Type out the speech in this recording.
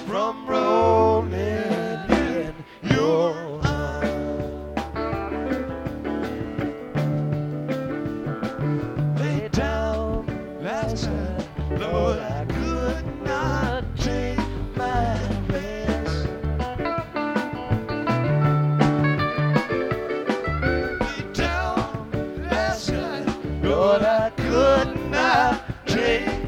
from rolling in your arms. Lay down last night, Lord, I could not take my rest. Lay down last night, Lord, I could not take